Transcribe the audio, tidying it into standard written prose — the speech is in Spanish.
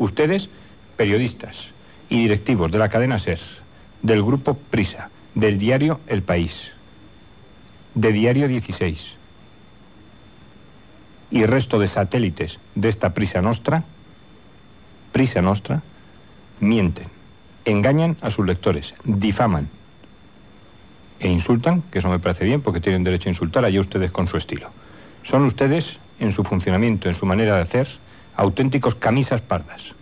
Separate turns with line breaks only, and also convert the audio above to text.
Ustedes, periodistas y directivos de la cadena SER, del grupo Prisa, del diario El País, de Diario 16 y resto de satélites de esta Prisa Nostra, mienten, engañan a sus lectores, difaman e insultan, que eso me parece bien porque tienen derecho a insultar, allá ustedes con su estilo. Son ustedes, en su funcionamiento, en su manera de hacer, auténticos camisas pardas.